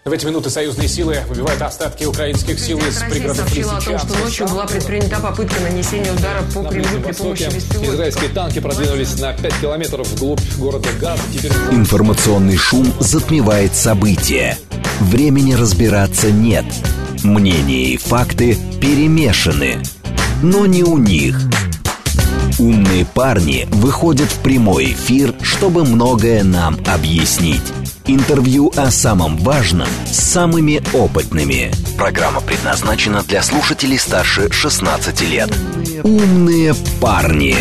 В эти минуты союзные силы выбивают остатки украинских сил из пригородов сообщила о том, что ночью была предпринята попытка нанесения удара по Кремлю при помощи беспилотников. Израильские танки продвинулись на 5 километров вглубь города Газа. Информационный шум затмевает события. Времени разбираться нет. Мнения и факты перемешаны. Но не у них. Умные парни выходят в прямой эфир, чтобы многое нам объяснить. Интервью о самом важном с самыми опытными. Программа предназначена для слушателей старше 16 лет. Умные парни.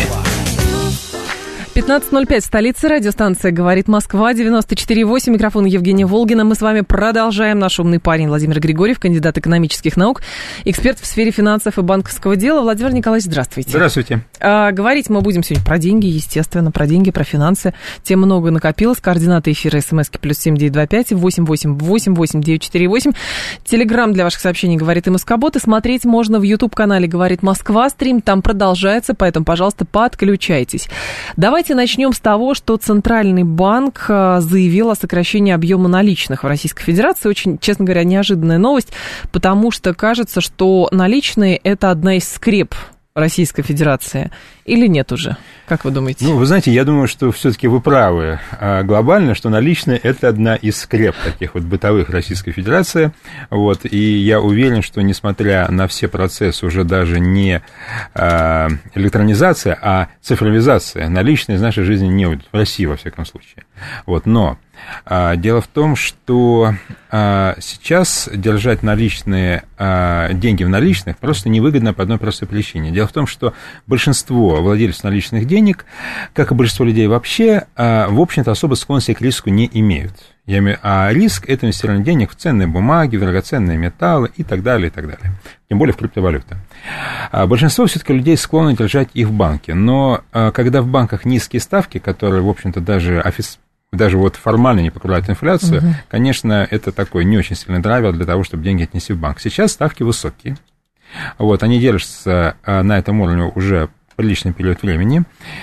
15:05, столица, радиостанция «Говорит Москва», 94,8, микрофон Евгения Волгина. Мы с вами продолжаем. Наш умный парень Владимир Григорьев, кандидат экономических наук, эксперт в сфере финансов и банковского дела. Владимир Николаевич, здравствуйте. Здравствуйте. Говорить мы будем сегодня про деньги, естественно, про деньги, про финансы. Тем много накопилось. Координаты эфира СМСки +7 925 88 88 948. Телеграм для ваших сообщений «Говорит МСК-бот». И смотреть можно в YouTube-канале «Говорит Москва». Стрим там продолжается, поэтому, пожалуйста, подключайтесь. Давайте начнем с того, что Центральный банк заявил о сокращении объема наличных в Российской Федерации. Очень, честно говоря, неожиданная новость, потому что кажется, что наличные – это одна из скреп Российской Федерации. Или нет уже? Как вы думаете? Ну, вы знаете, я думаю, что все-таки вы правы глобально, что наличные – это одна из скреп таких вот бытовых Российской Федерации. Вот, и я уверен, что несмотря на все процессы, уже даже не электронизация, а цифровизация, наличные из нашей жизни не уйдут. В России, во всяком случае. Вот, но дело в том, что сейчас держать наличные деньги в наличных просто невыгодно по одной простой причине. Дело в том, что большинство владельцев наличных денег, как и большинство людей вообще, в общем-то, особо склонности к риску не имеют. А риск – это инвестирование денег в ценные бумаги, в драгоценные металлы и так далее, и так далее. Тем более в криптовалюты. Большинство все-таки людей склонны держать их в банке. Но когда в банках низкие ставки, которые, в общем-то, даже вот формально не покрывают инфляцию, конечно, это такой не очень сильный драйвер для того, чтобы деньги отнести в банк. Сейчас ставки высокие. Вот, они держатся на этом уровне уже приличный период времени.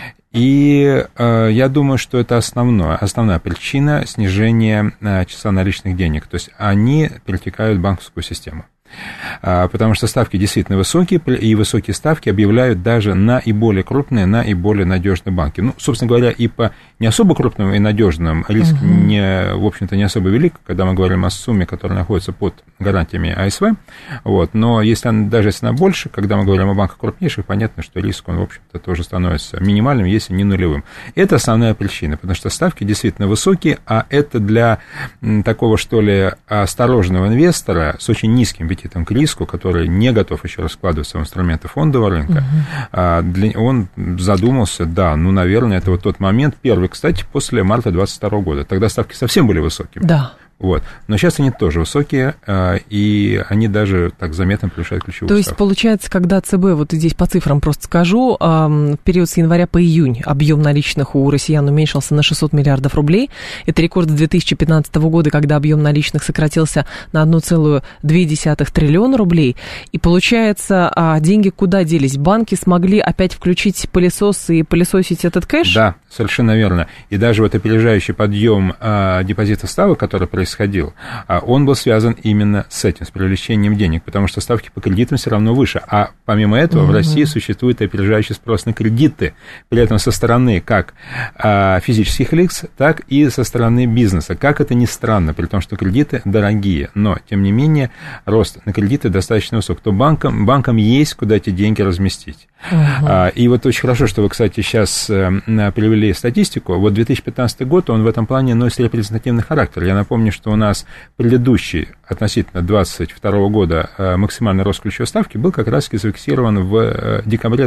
И я думаю, что это основная причина снижения числа наличных денег. То есть они перетекают в банковскую систему. Потому что ставки действительно высокие, и высокие ставки объявляют даже наиболее крупные, наиболее надежные банки. Ну, собственно говоря, и по не особо крупным и надежным риск, в общем-то, не особо велик, когда мы говорим о сумме, которая находится под гарантиями АСВ. Вот. Но даже если она больше, когда мы говорим о банках крупнейших, понятно, что риск, он, в общем-то, тоже становится минимальным, если не нулевым. Это основная причина, потому что ставки действительно высокие, а это для такого, что ли, осторожного инвестора с очень низким аппетитом к риску, который не готов еще раскладываться в инструменты фондового рынка, он задумался, наверное, это вот тот момент, первый, кстати, после марта 2022 года. Тогда ставки совсем были высокими. Да. Вот. Но сейчас они тоже высокие, и они даже так заметно превышают ключевую ставку. То есть, получается, когда ЦБ, вот здесь по цифрам просто скажу, в период с января по июнь объем наличных у россиян уменьшился на 600 миллиардов рублей. Это рекорд с 2015 года, когда объем наличных сократился на 1,2 триллиона рублей. И получается, деньги куда делись? Банки смогли опять включить пылесос и пылесосить этот кэш? Да, совершенно верно. И даже вот опережающий подъем депозитов ставок, который происходил, он был связан именно с этим, с привлечением денег, потому что ставки по кредитам все равно выше. А помимо этого в России существует опережающий спрос на кредиты, при этом со стороны как физических лиц, так и со стороны бизнеса. Как это ни странно, при том, что кредиты дорогие, но, тем не менее, рост на кредиты достаточно высок. То банкам есть куда эти деньги разместить. И вот очень хорошо, что вы, кстати, сейчас привели статистику. Вот 2015 год, он в этом плане носит репрезентативный характер. Я напомню, что у нас предыдущий, относительно 2022 года, максимальный рост ключевой ставки был как раз зафиксирован в декабре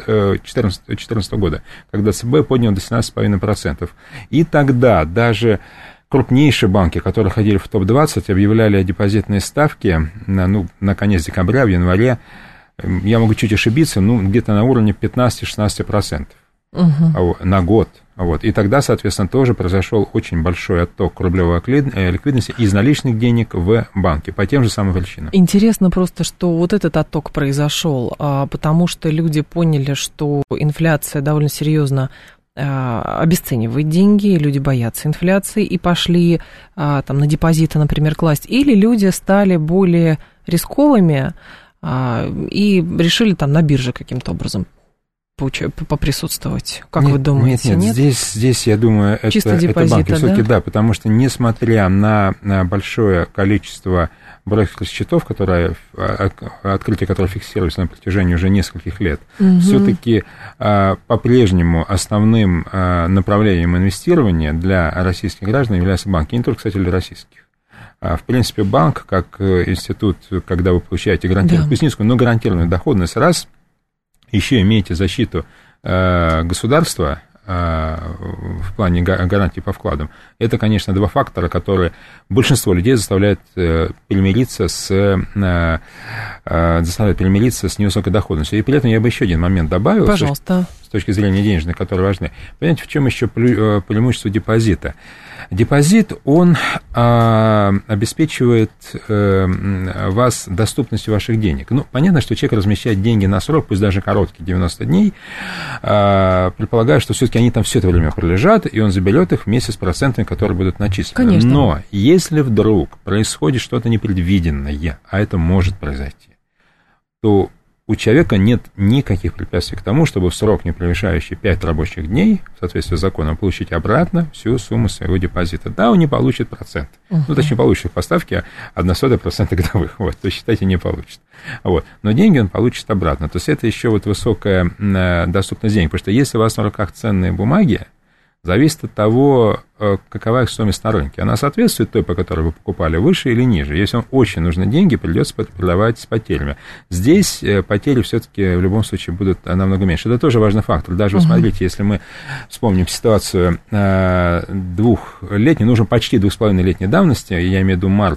2014 года, когда ЦБ поднял до 17,5%. И тогда даже крупнейшие банки, которые ходили в топ-20, объявляли о депозитные ставки на конец декабря, в январе, я могу чуть ошибиться, где-то на уровне 15-16% на год. Вот. И тогда, соответственно, тоже произошел очень большой отток рублевой ликвидности из наличных денег в банки по тем же самым причинам. Интересно просто, что вот этот отток произошел, потому что люди поняли, что инфляция довольно серьезно обесценивает деньги, люди боятся инфляции и пошли там на депозиты, например, класть, или люди стали более рисковыми и решили там на бирже каким-то образом поприсутствовать. Как вы думаете? Нет? Здесь, я думаю, чисто это банки все-таки, да? Да, потому что несмотря на большое количество брокерских счетов, открытие которых фиксируется на протяжении уже нескольких лет, все-таки по-прежнему основным направлением инвестирования для российских граждан являются банки, не только, кстати, для российских. В принципе, банк, как институт, когда вы получаете гарантированную, пусть низкую, но гарантированную доходность, раз, еще имеете защиту государства в плане гарантий по вкладам, это, конечно, два фактора, которые большинство людей заставляют перемириться с невысокой доходностью. И при этом я бы еще один момент добавил, пожалуйста, с точки зрения денежной, которые важны. Понимаете, в чем еще преимущество депозита? Депозит, он обеспечивает вас доступностью ваших денег. Ну, понятно, что человек размещает деньги на срок, пусть даже короткий, 90 дней, предполагая, что все-таки они там все это время пролежат, и он заберет их вместе с процентами, которые будут начислены. Конечно. Но если вдруг происходит что-то непредвиденное, а это может произойти, то у человека нет никаких препятствий к тому, чтобы в срок, не превышающий 5 рабочих дней, в соответствии с законом, получить обратно всю сумму своего депозита. Да, он не получит процент. Ну, точнее, получит по ставке 0,01% годовых. Вот, то считайте, не получит. Вот. Но деньги он получит обратно. То есть это еще вот высокая доступность денег. Потому что если у вас на руках ценные бумаги, зависит от того, какова их стоимость на рынке. Она соответствует той, по которой вы покупали, выше или ниже. Если вам очень нужны деньги, придется продавать с потерями. Здесь потери все-таки в любом случае будут намного меньше. Это тоже важный фактор. Даже, вы смотрите, если мы вспомним ситуацию двухлетней, уже почти 2,5-летней давности, я имею в виду март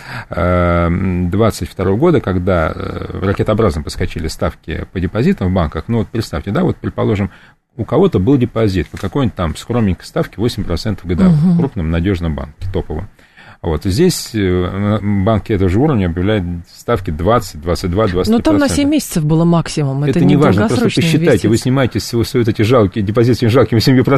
2022 года, когда ракетообразно подскочили ставки по депозитам в банках. Ну, вот представьте, да, вот, предположим, у кого-то был депозит по какой-нибудь там скромненькой ставке 8% годовых в крупном надежном банке, топовом. Вот здесь банки этого же уровня объявляют ставки 20, 22, 23%. Ну, там на 7 месяцев было максимум. Это не важно, просто посчитайте. Вы снимаете свои вот эти жалкие депозиты с этими жалкими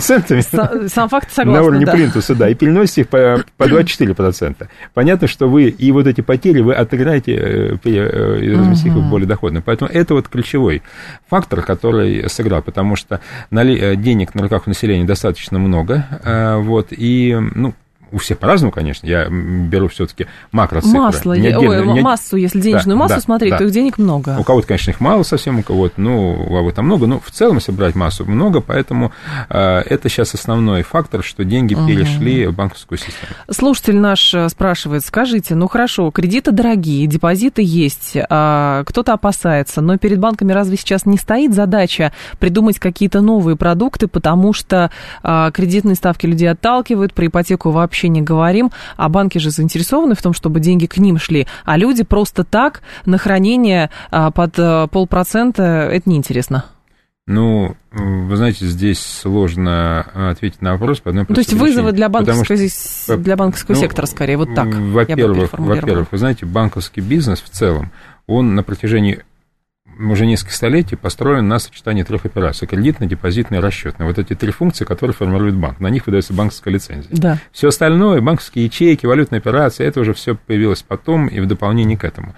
7%. Сам факт согласна, на уровне плинтуса, да, и переносите их по 24%. Понятно, что вы и вот эти потери вы отыграете и разместите их в более доходные. Поэтому это вот ключевой фактор, который сыграл, потому что денег на руках у населения достаточно много, вот, и, ну, у всех по-разному, конечно, я беру все-таки макроцифры. Массу, если денежную массу смотреть, то их денег много. У кого-то, конечно, их мало совсем, у кого-то, у кого-то много, но в целом, если брать массу, много, поэтому это сейчас основной фактор, что деньги перешли в банковскую систему. Слушатель наш спрашивает, скажите, ну хорошо, кредиты дорогие, депозиты есть, кто-то опасается, но перед банками разве сейчас не стоит задача придумать какие-то новые продукты, потому что кредитные ставки людей отталкивают, про ипотеку вообще не говорим, а банки же заинтересованы в том, чтобы деньги к ним шли, а люди просто так на хранение под 0,5% это неинтересно. Ну, вы знаете, здесь сложно ответить на вопрос по одной простой причине. То есть вызовы для банковского сектора скорее, вот так. Во-первых, вы знаете, банковский бизнес в целом, он на протяжении уже несколько столетий построен на сочетании трех операций: кредитная, депозитная и расчетная. Вот эти три функции, которые формирует банк. На них выдается банковская лицензия. Да. Все остальное, банковские ячейки, валютные операции, это уже все появилось потом и в дополнение к этому.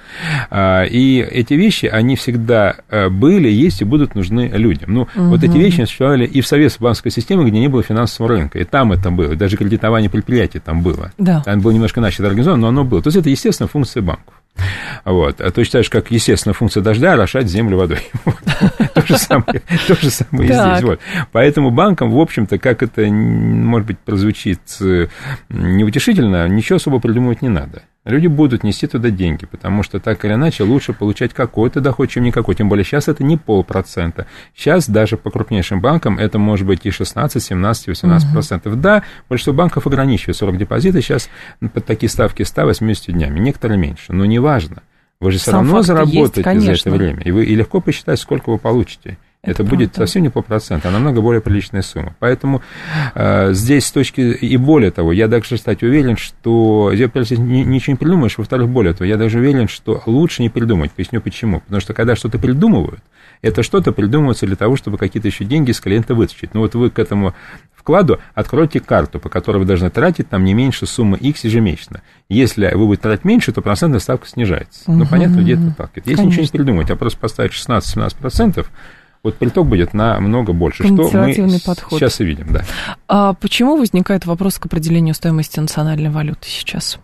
И эти вещи, они всегда были, есть и будут нужны людям. Ну, вот эти вещи существовали и в советской банковской системе, где не было финансового рынка. И там это было. И даже кредитование предприятий там было. Да. Там было немножко иначе организовано, но оно было. То есть это, естественно, функция банков. Вот. Точно так же, как, естественно, функция дождя — орошать землю водой. То же самое и здесь. Поэтому банкам, в общем-то, как это, может быть, прозвучит неутешительно, ничего особо придумывать не надо. Люди будут нести туда деньги, потому что так или иначе лучше получать какой-то доход, чем никакой. Тем более сейчас это не 0,5%. Сейчас даже по крупнейшим банкам это может быть и 16, 17, 18%. Да, большинство банков ограничивает срок депозита сейчас под такие ставки 180 днями, некоторые меньше, но неважно. Вы же все равно заработаете за это время, и легко посчитать, сколько вы получите. Это будет совсем не полпроцента, а намного более приличная сумма. Поэтому здесь с точки... И более того, я даже, кстати, уверен, что... Здесь ничего не придумаешь. Во-вторых, более того, я даже уверен, что лучше не придумать. Поясню почему. Потому что когда что-то придумывают, это что-то придумывается для того, чтобы какие-то еще деньги с клиента вытащить. Ну вот вы к этому вкладу откройте карту, по которой вы должны тратить там не меньше суммы X ежемесячно. Если вы будете тратить меньше, то процентная ставка снижается. Ну, понятно, где-то так. Если ничего не придумать, а просто поставить 16-17%, вот приток будет намного больше, что мы подход. Сейчас и видим, да. А почему возникает вопрос к определению стоимости национальной валюты сейчас?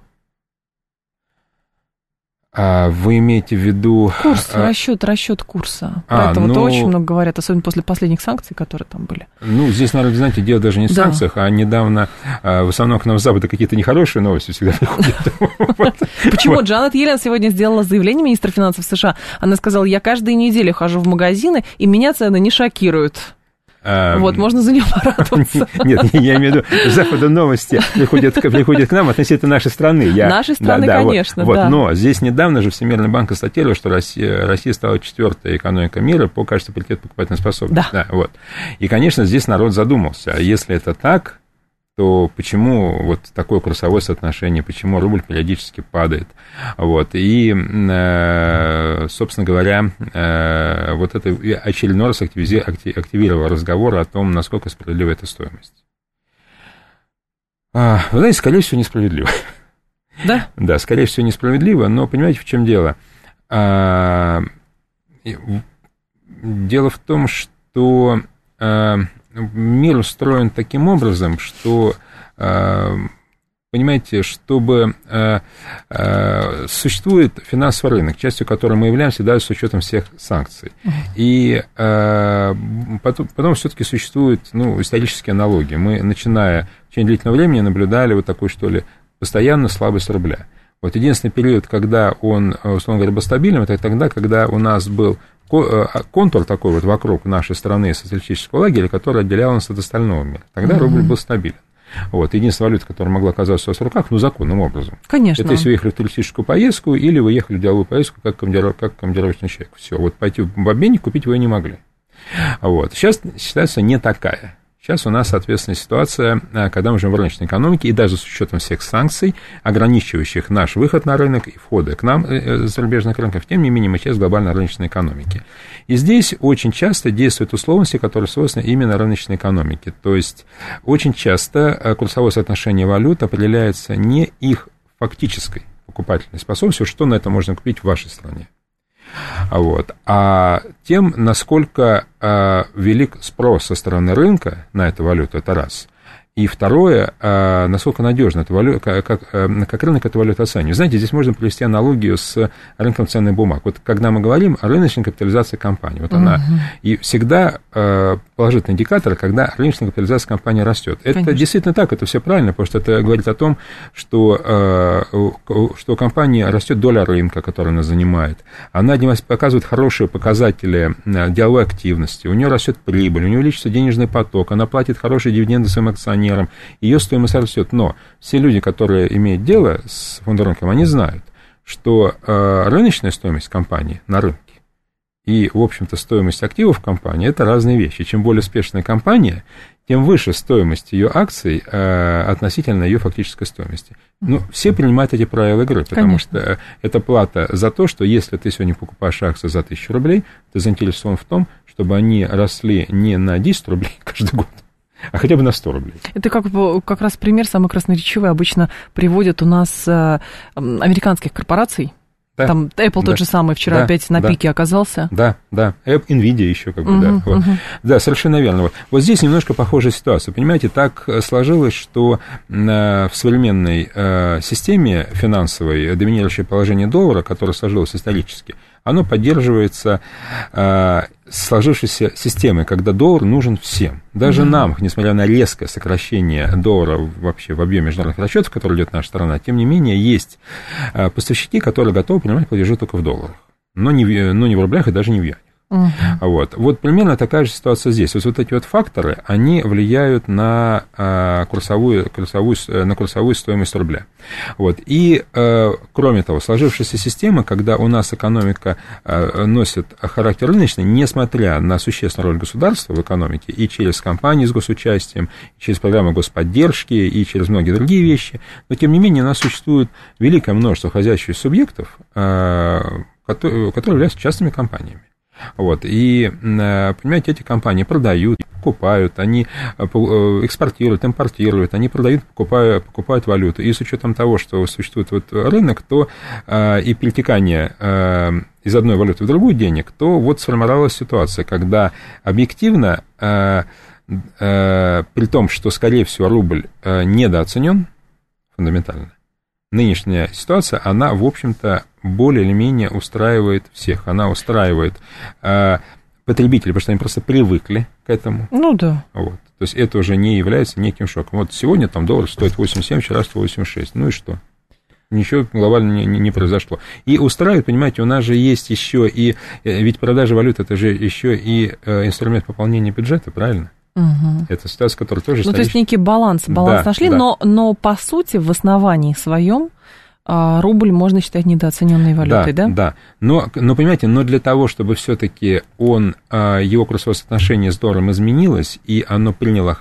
Вы имеете в виду... Курс, расчет курса. Про это вот очень много говорят, особенно после последних санкций, которые там были. Ну, здесь, наверное, знаете, дело даже не в санкциях, а недавно в основном к нам с Запада какие-то нехорошие новости всегда приходят. Почему? Джанет Йеллен сегодня сделала заявление, министр финансов США. Она сказала, я каждую неделю хожу в магазины, и меня цены не шокируют. Вот, можно за нее порадоваться. Нет, я имею в виду, с Запада новости приходят к нам относительно нашей страны. Нашей страны, конечно, да. Но здесь недавно же Всемирный банк констатировал, что Россия стала 4-й экономикой мира по качеству паритета покупательной способности. Да. Вот. И, конечно, здесь народ задумался, а если это так, то почему вот такое курсовое соотношение, почему рубль периодически падает. Вот. И, собственно говоря, вот это очередной раз активировало разговор о том, насколько справедлива эта стоимость. Вы знаете, скорее всего, несправедливо. Да? Да, скорее всего, несправедливо, но понимаете, в чем дело? Дело в том, что... Мир устроен таким образом, что, понимаете, чтобы существует финансовый рынок, частью которого мы являемся даже с учетом всех санкций. И потом все-таки существуют исторические аналогии. Мы, начиная в течение длительного времени, наблюдали вот такую, что ли, постоянную слабость рубля. Вот единственный период, когда он, условно говоря, был стабильным, это тогда, когда у нас был контур такой вот вокруг нашей страны социалистического лагеря, который отделял нас от остального мира. Тогда рубль был стабилен. Вот. Единственная валюта, которая могла оказаться у вас в руках, законным образом. Конечно. Это если вы ехали в туристическую поездку или вы ехали в деловую поездку как командировочный человек. Все, вот пойти в обменник купить вы не могли. Вот. Сейчас ситуация не такая. Сейчас у нас, соответственно, ситуация, когда мы живем в рыночной экономике, и даже с учетом всех санкций, ограничивающих наш выход на рынок и входы к нам с зарубежных рынков, тем не менее, мы часть глобальной рыночной экономики. И здесь очень часто действуют условности, которые свойственны именно рыночной экономике. То есть, очень часто курсовое соотношение валют определяется не их фактической покупательной способностью, что на это можно купить в вашей стране. Вот. А тем, насколько велик спрос со стороны рынка на эту валюту, это раз. И второе, насколько надежно эта валюта, как рынок эту валюту оценивает. Знаете, здесь можно привести аналогию с рынком ценных бумаг. Вот когда мы говорим о рыночной капитализации компании, вот она, и всегда положительный индикатор, когда рыночная капитализация компании растет. Это действительно так, это все правильно, потому что это говорит о том, что у компании растет доля рынка, которую она занимает. Она показывает хорошие показатели деловой активности, у нее растет прибыль, у нее увеличится денежный поток, она платит хорошие дивиденды своим акционерам, ее стоимость растет. Но все люди, которые имеют дело с фондовым рынком, они знают, что рыночная стоимость компании на рынке и, в общем-то, стоимость активов компании – это разные вещи. Чем более успешная компания, тем выше стоимость ее акций относительно ее фактической стоимости. Ну, все принимают эти правила игры, потому что это плата за то, что если ты сегодня покупаешь акции за 1000 рублей, ты заинтересован в том, чтобы они росли не на 10 рублей каждый год, а хотя бы на 100 рублей. Это как раз пример самый красноречивый обычно приводят у нас американских корпораций. Да, там Apple тот же самый вчера опять на пике оказался. Да. Nvidia еще как бы, Вот. Да, совершенно верно. Вот здесь немножко похожая ситуация. Понимаете, так сложилось, что в современной системе финансовой доминирующее положение доллара, которое сложилось исторически, оно поддерживается сложившейся системой, когда доллар нужен всем. Даже нам, несмотря на резкое сокращение доллара вообще в объеме международных расчетов, который идет наша страна, тем не менее есть поставщики, которые готовы принимать платежи только в долларах, но не в рублях и даже не в юанях. Вот примерно такая же ситуация здесь. Вот эти вот факторы, они влияют на курсовую стоимость рубля. Вот. И, кроме того, сложившаяся система, когда у нас экономика носит характер рыночный, несмотря на существенную роль государства в экономике, и через компании с госучастием, и через программы господдержки, и через многие другие вещи, но, тем не менее, у нас существует великое множество хозяйственных субъектов, которые являются частными компаниями. Вот. И, понимаете, эти компании продают, покупают, они экспортируют, импортируют, они продают, покупают валюту. И с учетом того, что существует вот рынок, то и перетекание из одной валюты в другую денег, то вот сформировалась ситуация, когда объективно, при том, что, скорее всего, рубль недооценен фундаментально, нынешняя ситуация, она, в общем-то, более или менее устраивает всех. Она устраивает потребителей, потому что они просто привыкли к этому. Ну да. Вот. То есть это уже не является неким шоком. Вот сегодня там доллар стоит 87, вчера 186. Ну и что? Ничего глобально не произошло. И устраивает, понимаете, у нас же есть еще и... Ведь продажа валют, это же еще и инструмент пополнения бюджета, правильно? Угу. Это ситуация, которая тоже... Ну, то есть некий баланс нашли, да. Но по сути в основании своем рубль можно считать недооцененной валютой, да? Да, но понимаете, но для того, чтобы все-таки его курсовое соотношение с долларом изменилось, и оно приняло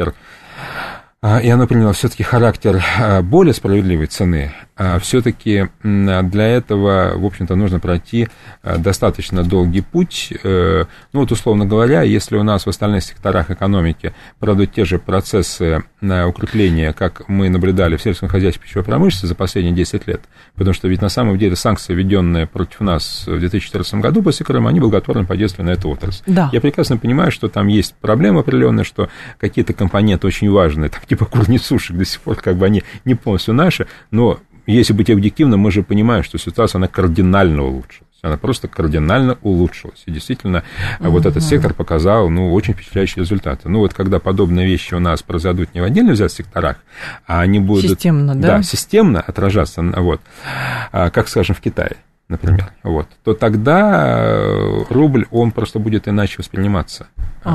все-таки характер более справедливой цены, все-таки для этого, в общем-то, нужно пройти достаточно долгий путь. Ну, вот, условно говоря, если у нас в остальных секторах экономики пройдут те же процессы укрепления, как мы наблюдали в сельском хозяйстве и пищевой промышленности за последние 10 лет, потому что ведь на самом деле санкции, введенные против нас в 2014 году после Крыма, они благотворно подействовали на эту отрасль. Да. Я прекрасно понимаю, что там есть проблемы определенные, что какие-то компоненты очень важные, там, типа курнисушек до сих пор, как бы они не полностью наши, но если быть объективным, мы же понимаем, что ситуация, она кардинально улучшилась. Она просто кардинально улучшилась. И действительно, вот этот сектор показал, очень впечатляющие результаты. Вот когда подобные вещи у нас произойдут не в отдельно взятых секторах, а они будут... Системно, да? Да, системно отражаться, как, скажем, в Китае, например, то тогда рубль, он просто будет иначе восприниматься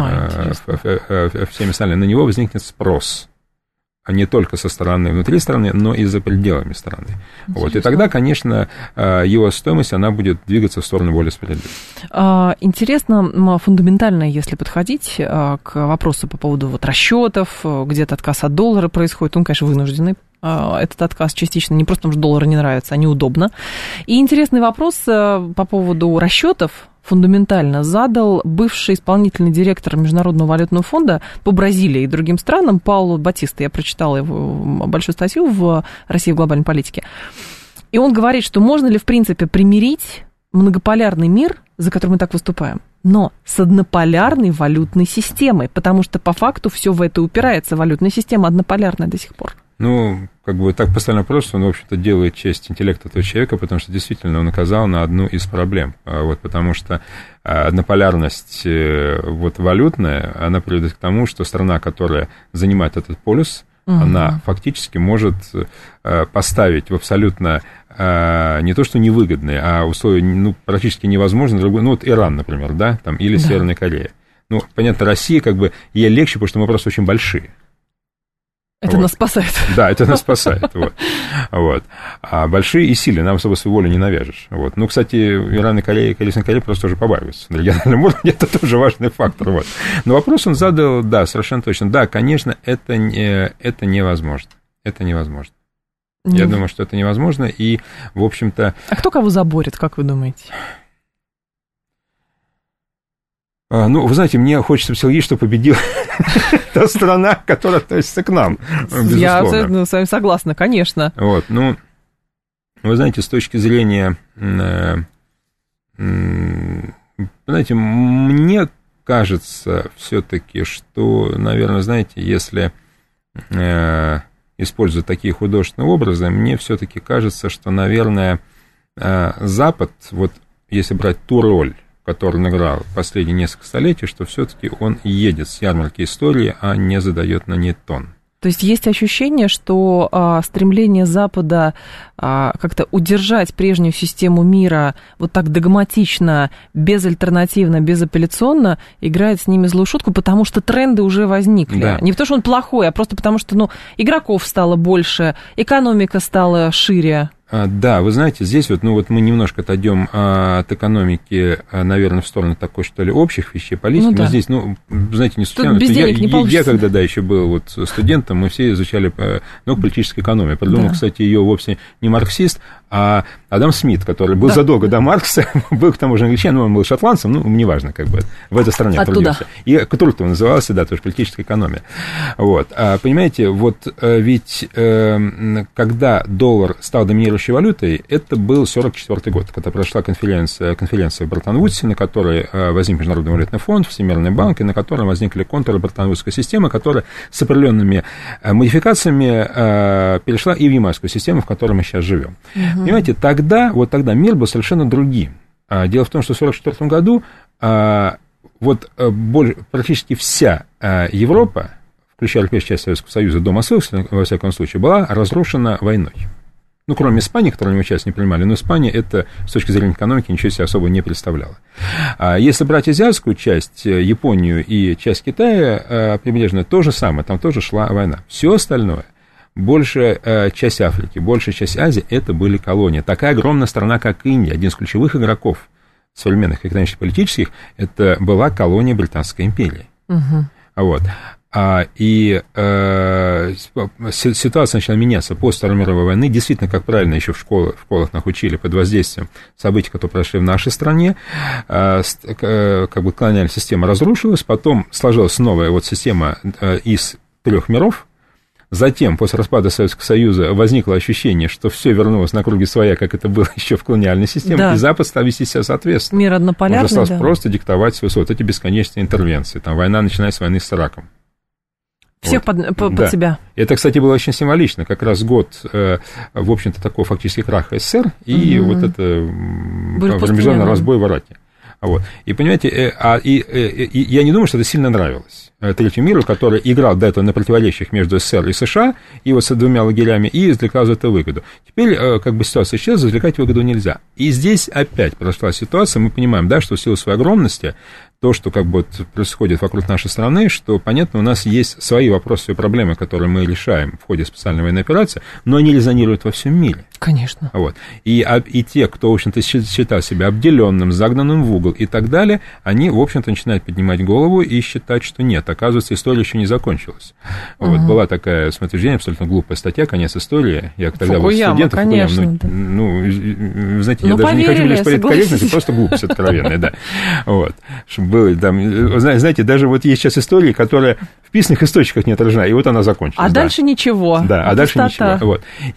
всеми остальными. На него возникнет спрос. Не только со стороны внутри страны, но и за пределами страны. И тогда, конечно, его стоимость, она будет двигаться в сторону более справедливой. Интересно, фундаментально, если подходить к вопросу по поводу расчетов, где-то отказ от доллара происходит, он, конечно, вынужденный. Этот отказ частично не просто потому, что доллары не нравятся, а неудобно. И интересный вопрос по поводу расчетов фундаментально задал бывший исполнительный директор Международного валютного фонда по Бразилии и другим странам Пауло Батиста. Я прочитала его большую статью в «России в глобальной политике». И он говорит, что можно ли, в принципе, примирить многополярный мир, за который мы так выступаем, но с однополярной валютной системой, потому что по факту все в это упирается. Валютная система однополярная до сих пор. Так поставлен вопрос, он, в общем-то, делает честь интеллекту этого человека, потому что действительно он указал на одну из проблем. Потому что однополярность валютная, она приводит к тому, что страна, которая занимает этот полюс, она фактически может поставить в абсолютно не то что невыгодные, а условия практически невозможные. Иран, например, да, или Северная Корея. Понятно, Россия ей легче, потому что мы просто очень большие. Это нас спасает. Да, это нас спасает. А большие и сильные, нам особо свою волю не навяжешь. Кстати, Иран и Корея, Северная Корея просто тоже побаиваются. На региональном уровне это тоже важный фактор. Но вопрос он задал, да, совершенно точно. Да, конечно, это невозможно. Это невозможно. Я думаю, что это невозможно, и, в общем-то... А кто кого заборет, как вы думаете? Вы знаете, мне хочется следить, что победила та страна, которая относится к нам, безусловно. Я абсолютно с вами согласна, конечно. Вы знаете, с точки зрения... Знаете, мне кажется все-таки, что, наверное, знаете, если использовать такие художественные образы, мне все-таки кажется, что, наверное, Запад, если брать ту роль, который он играл последние несколько столетий, что все-таки он едет с ярмарки истории, а не задает на ней тон. То есть есть ощущение, что стремление Запада как-то удержать прежнюю систему мира вот так догматично, безальтернативно, безапелляционно играет с ними злую шутку, потому что тренды уже возникли. Да. Не потому что он плохой, а просто потому что игроков стало больше, экономика стала шире. Да, вы знаете, здесь вот мы немножко отойдем от экономики, наверное, в сторону такой, что ли, общих вещей политики. Но здесь, знаете, не случайно. Я когда еще был студентом, мы все изучали политическую экономию. Придумал, кстати, ее вовсе не марксист, а Адам Смит, который был задолго до Маркса, был к тому же англичанином, он был шотландцем, неважно, в этой стране трудился. И Кутуртов назывался, тоже политическая экономия. Понимаете, ведь когда доллар стал доминирующей валютой, это был 1944 год, когда прошла конференция в Бреттон-Вудсе, на которой возник Международный валютный фонд, Всемирный банк, и на котором возникли контуры Бреттон-Вудской системы, которая с определенными модификациями перешла и в Ямайскую систему, в которой мы сейчас живем. Понимаете, тогда мир был совершенно другим. Дело в том, что в 1944 году практически вся Европа, включая европейскую часть Советского Союза до Москвы, во всяком случае, была разрушена войной. Кроме Испании, которую они участие не принимали, но Испания это, с точки зрения экономики, ничего себе особо не представляла. Если брать азиатскую часть, Японию и часть Китая прибрежную, то же самое, там тоже шла война. Все остальное, большая часть Африки, большая часть Азии, это были колонии. Такая огромная страна, как Индия, один из ключевых игроков современных экономических и политических, это была колония Британской империи. И ситуация начала меняться после Второй мировой войны. Действительно, как правильно еще в школах нас учили, под воздействием событий, которые прошли в нашей стране, колониальная система разрушилась, потом сложилась новая система из 3 миров. Затем, после распада Советского Союза, возникло ощущение, что все вернулось на круги своя, как это было еще в колониальной системе, и Запад стал вести себя соответственно. Мир однополярный, он же стал просто диктовать свои эти бесконечные интервенции. Война начинается с войны с Ираком. Всех под себя. Это, кстати, было очень символично. Как раз год, в общем-то, такого фактически краха СССР и это промежуточный разбой в Ираке. И, понимаете, я не думаю, что это сильно нравилось Третьему миру, который играл до этого на противоречиях между СССР и США, и с 2 лагерями, и извлекал из этого выгоду. Теперь, ситуация исчезла, извлекать выгоду нельзя. И здесь опять прошла ситуация, мы понимаем, что в силу своей огромности, то, что происходит вокруг нашей страны, что, понятно, у нас есть свои вопросы, свои проблемы, которые мы решаем в ходе специальной военной операции, но они резонируют во всем мире. Конечно. И те, кто, в общем-то, считал себя обделенным, загнанным в угол и так далее, они, в общем-то, начинают поднимать голову и считать, что нет, оказывается, история еще не закончилась. Была такая, с моей точки зрения, абсолютно глупая статья «Конец истории». Я тогда был студентом, конечно. знаете, я даже не хочу говорить корректность, это просто глупость откровенная, да. Было там, знаете, даже есть сейчас история, которая в писанных источниках не отражена, и она закончилась. Дальше ничего. Да, дальше ничего.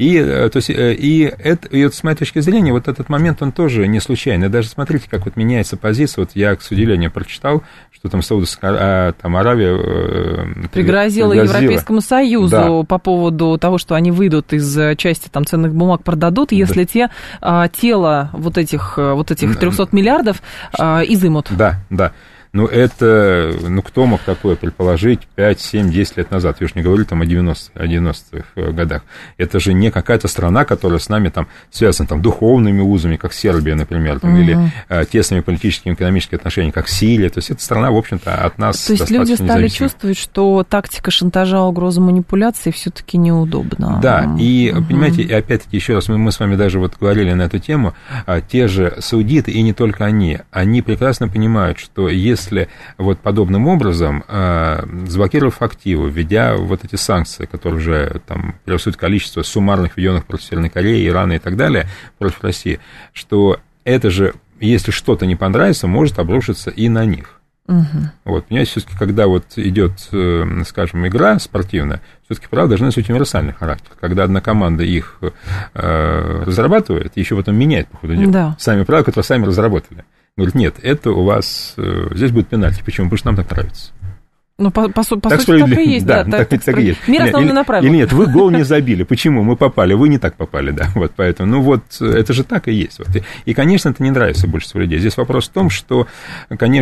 И с моей точки зрения, этот момент, он тоже не случайный. Даже смотрите, как меняется позиция. Я, к сожалению, прочитал, что Саудовская Аравия пригрозила Европейскому Союзу по поводу того, что они выйдут из части ценных бумаг, продадут, если те тело этих 300 миллиардов изымут. Да. Кто мог такое предположить 5, 7, 10 лет назад? Я уж не говорю о 90-х годах. Это же не какая-то страна, которая с нами связана духовными узами, как Сербия, например, или тесными политическими и экономическими отношениями, как Сирия. То есть, эта страна, в общем-то, от нас достаточно независима. То есть, люди стали чувствовать, что тактика шантажа, угрозы, манипуляции все-таки неудобна. Да, и, понимаете, и опять-таки, еще раз, мы с вами даже говорили на эту тему, те же саудиты, и не только они прекрасно понимают, что если подобным образом, заблокировав активы, введя эти санкции, которые уже превысят количество суммарных введенных против Северной Кореи, Ирана и так далее, против России, что это же, если что-то не понравится, может обрушиться и на них. Понимаете, все-таки, когда идет, скажем, игра спортивная, все-таки правила должны носить универсальный характер. Когда одна команда их разрабатывает, еще потом меняет по ходу дела. Сами правила, которые сами разработали. Говорит, нет, это у вас, здесь будет пенальти. Почему? Потому что нам так нравится. По сути, так и есть. Да, так и есть. Мир основан на правилах. Или нет, вы гол не забили. Почему? Мы попали, вы не так попали, да. Поэтому, это же так и есть. И, конечно, это не нравится большинству людей. Здесь вопрос в том, что,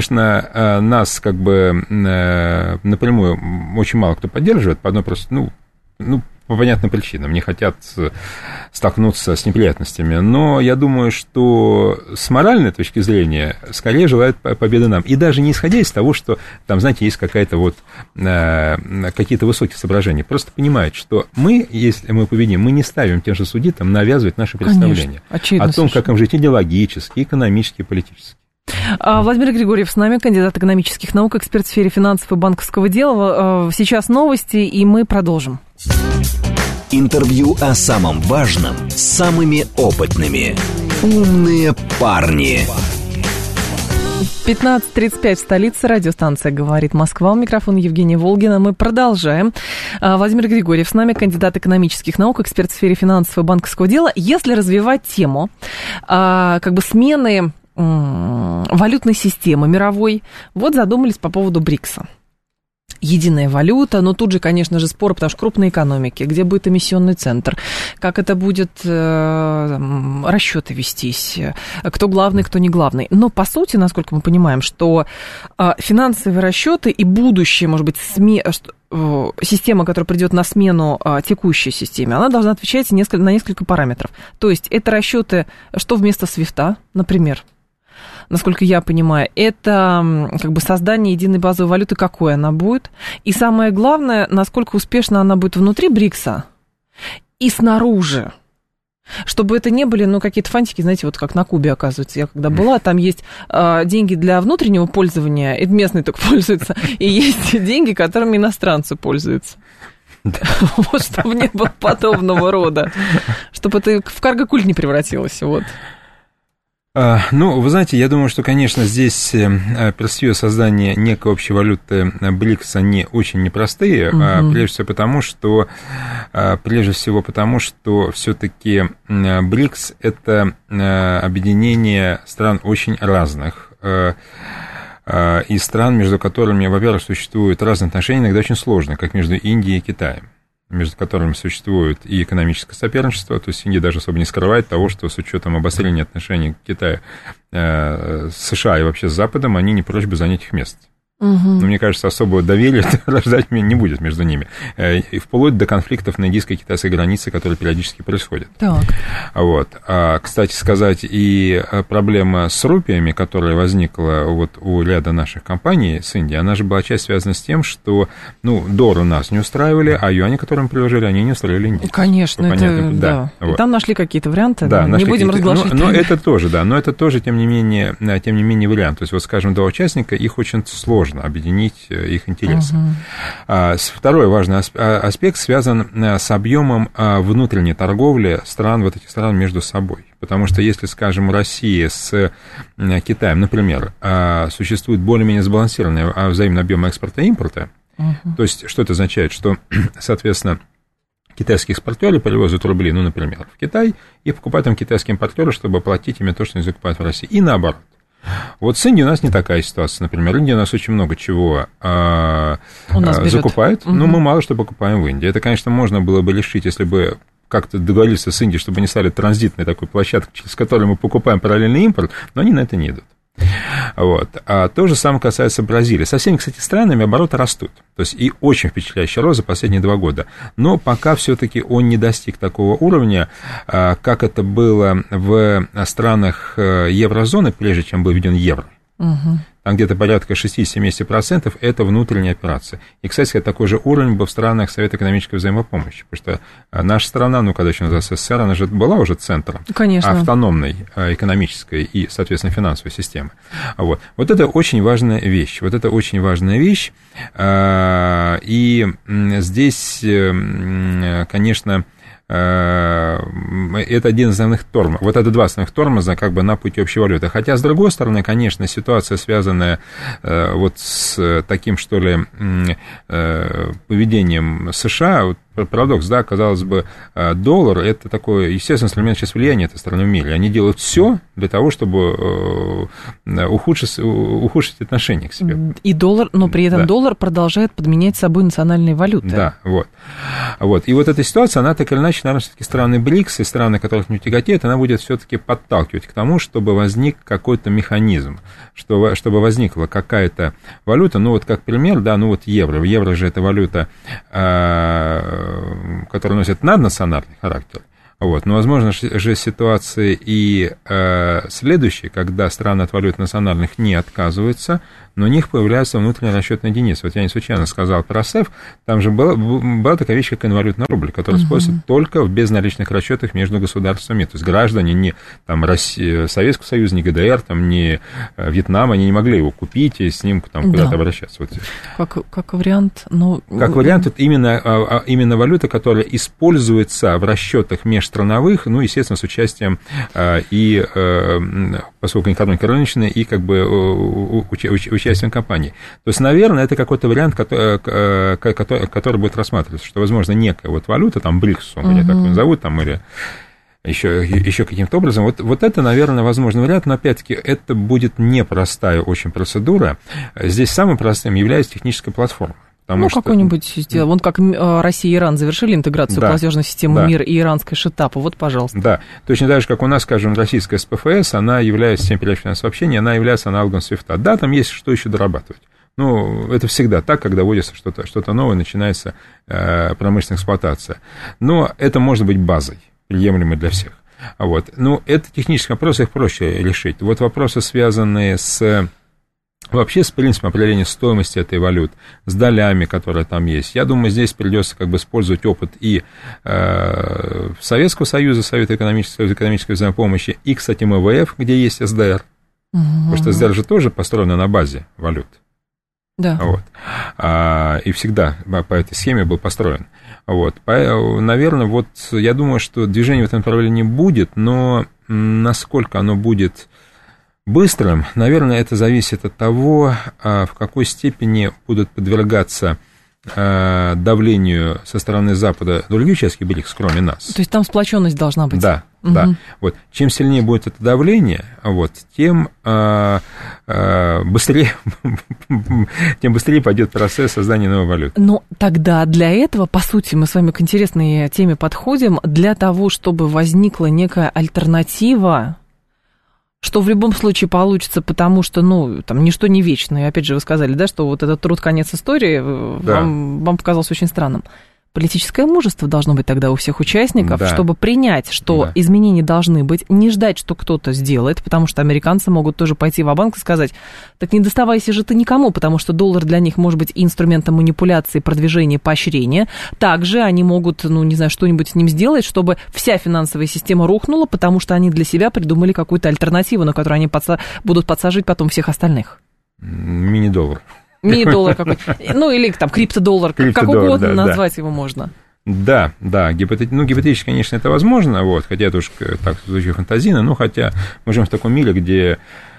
конечно, нас напрямую очень мало кто поддерживает, по одной просто, по понятным причинам, не хотят столкнуться с неприятностями. Но я думаю, что с моральной точки зрения скорее желают победы нам. И даже не исходя из того, что там, знаете, есть какие-то высокие соображения. Просто понимают, что мы, если мы победим, мы не ставим тем же судьям навязывать наши представления. Конечно, о том, как им жить идеологически, экономически, политически. Владимир Григорьев с нами, кандидат экономических наук, эксперт в сфере финансов и банковского дела. Сейчас новости, и мы продолжим. Интервью о самом важном с самыми опытными. Умные парни. 15:35 в столице. Радиостанция «Говорит Москва». У микрофона Евгения Волгина. Мы продолжаем. Владимир Григорьев с нами, кандидат экономических наук, эксперт в сфере финансов и банковского дела. Если развивать тему смены валютной системы мировой, задумались по поводу БРИКСа. Единая валюта, но тут же, конечно же, спор, потому что крупные экономики, где будет эмиссионный центр, как это будет расчеты вестись, кто главный, кто не главный. Но, по сути, насколько мы понимаем, что финансовые расчеты и будущее, может быть, система, которая придет на смену текущей системе, она должна отвечать на несколько параметров. То есть это расчеты, что вместо свифта, например. Насколько я понимаю, это создание единой базовой валюты, какой она будет. И самое главное, насколько успешно она будет внутри БРИКСа и снаружи. Чтобы это не были, какие-то фантики, знаете, как на Кубе, оказывается. Я когда была, там есть деньги для внутреннего пользования, и местные только пользуются, и есть деньги, которыми иностранцы пользуются. Чтобы не было подобного рода. Чтобы это в карго-культ не превратилось, Вы знаете, я думаю, что, конечно, здесь перспективы создания некой общей валюты БРИКС, они очень непростые, прежде всего потому, что все-таки БРИКС – это объединение стран очень разных, и стран, между которыми, во-первых, существуют разные отношения, иногда очень сложные, как между Индией и Китаем, между которыми существует и экономическое соперничество, то есть Индия даже особо не скрывает того, что с учетом обострения отношений Китая с США и вообще с Западом, они не прочь бы занять их место. Но мне кажется, особого доверия рождать не будет между ними. И вплоть до конфликтов на индийско-китайской границе, которые периодически происходят. Так. Кстати сказать, и проблема с рупиями, которая возникла у ряда наших компаний с Индией, она же была часть связана с тем, что доллары нас не устраивали, а юани, которые мы приложили, они не устраивали индийцев. Конечно, это. Там нашли какие-то варианты, не будем разглашать. Но это тоже, тем не менее, вариант. То есть, скажем, два участника, их очень сложно объединить их интересы. Второй важный аспект связан с объемом внутренней торговли этих стран между собой. Потому что если, скажем, Россия с Китаем, например, существует более-менее сбалансированный взаимный объем экспорта и импорта, то есть что это означает? Что, соответственно, китайские экспортеры перевозят рубли, например, в Китай, и покупают там китайские импортеры, чтобы оплатить ими то, что они закупают в России. И наоборот. С Индией у нас не такая ситуация. Например, Индия у нас очень много чего закупает, но мы мало что покупаем в Индии. Это, конечно, можно было бы решить, если бы как-то договориться с Индией, чтобы они стали транзитной такой площадкой, через которую мы покупаем параллельный импорт, но они на это не идут. То же самое касается Бразилии. Со всеми, кстати, странами обороты растут. То есть и очень впечатляющий рост за последние 2 года. Но пока все-таки он не достиг такого уровня, как это было в странах еврозоны, прежде чем был введен евро. Там где-то порядка 60-70% это внутренняя операция. И, кстати, такой же уровень был в странах Совета экономической взаимопомощи. Потому что наша страна, когда еще называлась СССР, она же была уже центром автономной экономической и, соответственно, финансовой системы. Вот это очень важная вещь. И здесь, конечно, это один из основных тормозов. Это 2 основных тормоза на пути общей валюты. Хотя, с другой стороны, конечно, ситуация, связанная с таким, что ли, поведением США, парадокс, казалось бы, доллар – это такой естественный инструмент сейчас влияния этой страны в мире. Они делают все для того, чтобы ухудшить отношение к себе. И доллар, но при этом доллар продолжает подменять собой национальные валюты. Да, вот. И вот эта ситуация, она так или иначе, наверное, все-таки страны БРИКС и страны, которых не тяготеет, она будет все-таки подталкивать к тому, чтобы возник какой-то механизм, чтобы возникла какая-то валюта, ну вот как пример, да, ну вот евро. Евро же это валюта, которая носит наднациональный характер. Вот. Но возможно же ситуации и следующие, когда страны от валют национальных не отказываются, но у них появляется внутренняя расчетная единица. Вот я не случайно сказал про СЭФ, там же была такая вещь, как инвалютный рубль, который используется только в безналичных расчетах между государствами. То есть граждане не там, Советского Союза, не ГДР, там, не Вьетнам, они не могли его купить и с ним там, куда-то обращаться. Вот. Как вариант, но... Как вариант, это именно валюта, которая используется в расчетах межстрановых, ну, естественно, с участием и, поскольку экономика рыночная, и как бы участием компании. То есть, наверное, это какой-то вариант, который будет рассматриваться, что, возможно, некая вот валюта, там, БРИКС, или так его зовут, там, или еще каким-то образом. Вот это, наверное, возможный вариант, но, опять-таки, это будет непростая очень процедура. Здесь самым простым является техническая платформа. Какой-нибудь сделал. Вон как Россия и Иран завершили интеграцию платежной системы МИР и иранской Шитапа. Вот, пожалуйста. Да, точно так же, как у нас, скажем, российская СПФС, она является, система передачи финансовых сообщений, она является аналогом СВИФТа. Да, там есть что еще дорабатывать. Ну, это всегда так, когда вводится что-то новое, начинается промышленная эксплуатация. Но это может быть базой, приемлемой для всех. Вот. Ну, это технические вопросы, их проще решить. Вот вопросы, связанные вообще с принципом определения стоимости этой валюты, с долями, которые там есть. Я думаю, здесь придется как бы использовать опыт и Советского Союза, Совета экономической взаимопомощи, и, кстати, МВФ, где есть СДР. Потому что СДР же тоже построена на базе валют. Да. Вот. И всегда по этой схеме был построен. Вот. Наверное, вот я думаю, что движение в этом направлении будет, но насколько оно будет быстрым, наверное, это зависит от того, в какой степени будут подвергаться давлению со стороны Запада другие участки БРИКС, кроме нас. То есть там сплоченность должна быть. Да, да. Вот. Чем сильнее будет это давление, вот, тем быстрее пойдет процесс создания новой валюты. Но тогда для этого, по сути, мы с вами к интересной теме подходим, для того, чтобы возникла некая альтернатива, что в любом случае получится, потому что, ну, там, ничто не вечно. И опять же, вы сказали, да, что вот этот труд «Конец истории» вам показался очень странным. Политическое мужество должно быть тогда у всех участников, чтобы принять, что изменения должны быть, не ждать, что кто-то сделает, потому что американцы могут тоже пойти ва-банк и сказать, так не доставайся же ты никому, потому что доллар для них может быть инструментом манипуляции, продвижения, поощрения. Также они могут, ну, не знаю, что-нибудь с ним сделать, чтобы вся финансовая система рухнула, потому что они для себя придумали какую-то альтернативу, на которую они будут подсаживать потом всех остальных. Мини-доллар. Мини-доллар какой-то. Ну, или там криптодоллар, как угодно назвать его можно. Да, гипотетически, конечно, это возможно, вот, хотя это уж так звучит фантазийно, но хотя мы живем в таком мире, где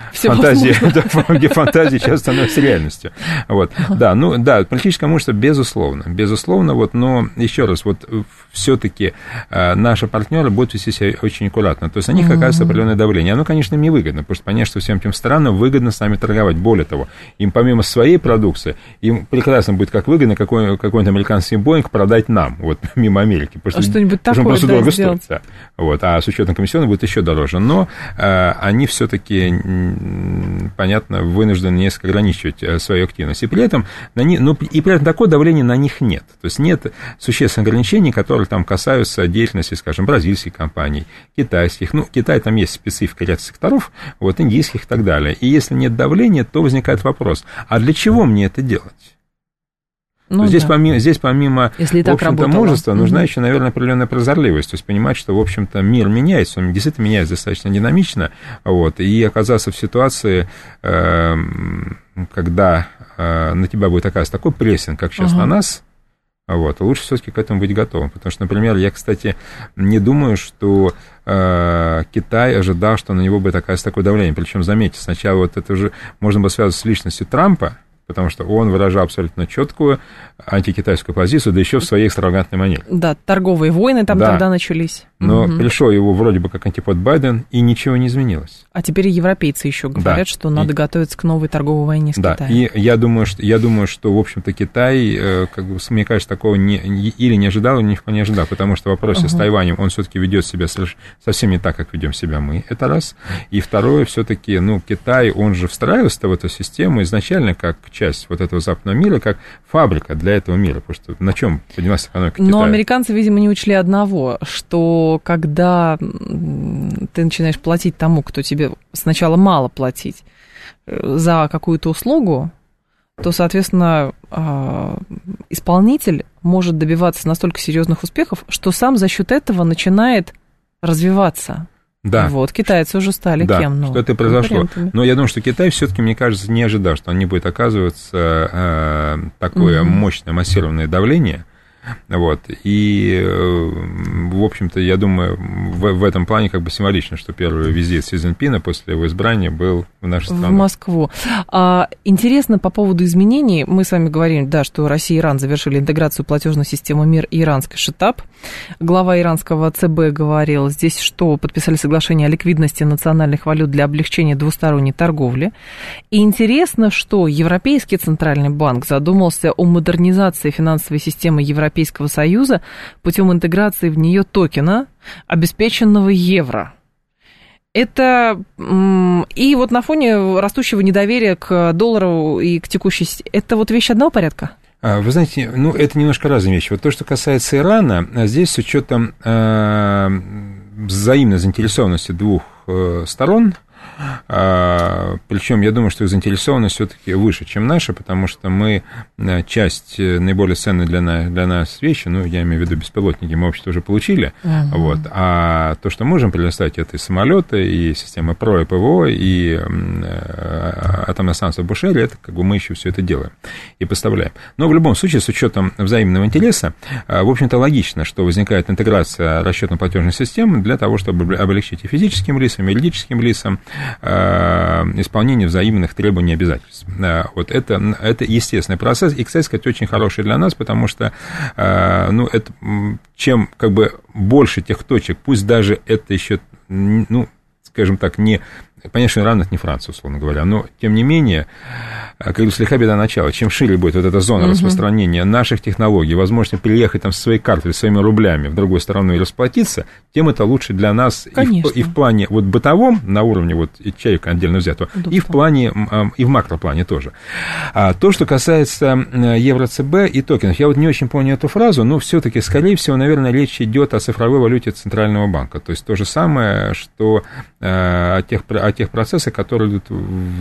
фантазия часто становится реальностью. Вот. Да, политическое мужество, безусловно, вот, но еще раз, вот все-таки наши партнеры будут вести себя очень аккуратно, то есть на них оказывается определенное давление. Оно, конечно, им не выгодно, потому что понятно, что всем этим странам выгодно с нами торговать. Более того, им помимо своей продукции, им прекрасно будет как выгодно какой-нибудь американский Боинг продать нам, вот, мимо Америки. Потому что-нибудь такое, просто дорого стоит. Да. Вот, а с учетом комиссионных будет еще дороже. Но они все-таки, понятно, вынуждены несколько ограничивать свою активность. И при этом такое давление на них нет. То есть нет существенных ограничений, которые там касаются деятельности, скажем, бразильских компаний, китайских. Ну, Китай, там есть специфика ряд секторов, вот, индийских и так далее. И если нет давления, то возникает вопрос, а для чего мне это делать? Ну, здесь помимо в общем-то, мужества, нужна еще, наверное, определенная прозорливость, то есть понимать, что, в общем-то, мир меняется, он действительно меняется достаточно динамично, вот, и оказаться в ситуации, когда на тебя будет оказываться такой прессинг, как сейчас на нас, вот, лучше все-таки к этому быть готовым, потому что, например, я, кстати, не думаю, что Китай ожидал, что на него будет оказываться такое давление, причем, заметьте, сначала вот это уже можно было связать с личностью Трампа, потому что он выражал абсолютно четкую антикитайскую позицию, да еще в своей экстравагантной манере. Да, торговые войны там тогда начались. Но пришел его вроде бы как антипод Байден, и ничего не изменилось. А теперь европейцы еще говорят, что надо готовиться к новой торговой войне с Китаем. И я думаю, что, в общем-то, Китай, как бы, мне кажется, такого или не ожидал, или не ожидал, потому что в вопросе с Тайванем он все-таки ведет себя совсем не так, как ведем себя мы, это раз. И второе, все-таки, Китай, он же встраивался в эту систему изначально как часть вот этого западного мира, как фабрика для этого мира, потому что на чем поднялась экономика Китая? Но американцы, видимо, не учли одного, что когда ты начинаешь платить тому, кто тебе сначала мало платить за какую-то услугу, то, соответственно, исполнитель может добиваться настолько серьезных успехов, что сам за счет этого начинает развиваться. Да. Вот, китайцы уже стали кем? Что это произошло. Но я думаю, что Китай все-таки, мне кажется, не ожидал, что не будет оказываться такое мощное массированное давление. Вот. И, в общем-то, я думаю, в этом плане как бы символично, что первый визит Си Цзиньпина после его избрания был в нашу страну. В Москву. Интересно по поводу изменений. Мы с вами говорим, да, что Россия и Иран завершили интеграцию платежной системы МИР и иранской ШИТАБ. Глава иранского ЦБ говорил здесь, что подписали соглашение о ликвидности национальных валют для облегчения двусторонней торговли. И интересно, что Европейский центральный банк задумался о модернизации финансовой системы Европейского Союза путем интеграции в нее токена, обеспеченного евро. Это и вот на фоне растущего недоверия к доллару и к текущей... Это вот вещь одного порядка? Вы знаете, это немножко разные вещи. Вот то, что касается Ирана, здесь с учетом взаимной заинтересованности двух сторон, причем я думаю, что их заинтересованность все-таки выше, чем наша, потому что мы часть наиболее ценной для нас вещи, я имею в виду беспилотники, мы вообще-то уже получили, вот, а то, что можем предоставить, это и самолеты, и системы ПРО, и ПВО, и атомная станция в Бушере, это как бы мы еще все это делаем и поставляем. Но в любом случае, с учетом взаимного интереса, в общем-то, логично, что возникает интеграция расчетно-платежной системы для того, чтобы облегчить и физическим лицам, и юридическим лицам исполнение взаимных требований и обязательств. Вот это естественный процесс, и, кстати сказать, очень хороший для нас, потому что это, чем как бы больше тех точек, пусть даже это еще, скажем так, понятно, что Иран — это не Франция, условно говоря, но, тем не менее, как бы слегка беда начала. Чем шире будет вот эта зона распространения наших технологий, возможность переехать там со своей картой, своими рублями в другую страну и расплатиться, тем это лучше для нас и в плане вот бытовом, на уровне вот человека отдельно взятого, и в плане, и в макроплане тоже. А то, что касается Евро-ЦБ и токенов, я вот не очень понял эту фразу, но все-таки, скорее всего, наверное, речь идет о цифровой валюте Центрального банка. То есть то же самое, что о тех процессах, которые идут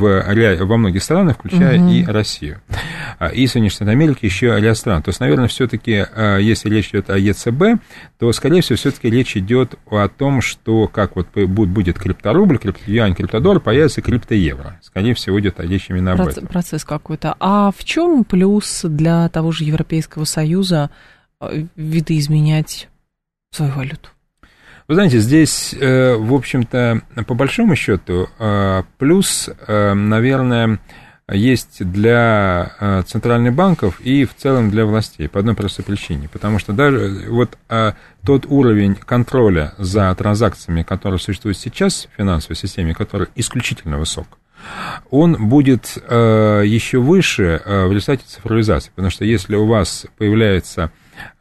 во многих странах, включая и Россию. И Соединенные Штаты Америки, еще ряд стран. То есть, наверное, все-таки, если речь идет о ЕЦБ, то, скорее всего, все-таки речь идет о том, что как вот будет крипторубль, криптоюань, криптодоллар, появится криптоевро. Скорее всего, идет речь именно об этом. Процесс какой-то. А в чем плюс для того же Европейского Союза видоизменять свою валюту? Вы знаете, здесь, в общем-то, по большому счету, плюс, наверное, есть для центральных банков и в целом для властей по одной простой причине. Потому что даже вот тот уровень контроля за транзакциями, который существует сейчас в финансовой системе, который исключительно высок, он будет еще выше в результате цифровизации. Потому что если у вас появляется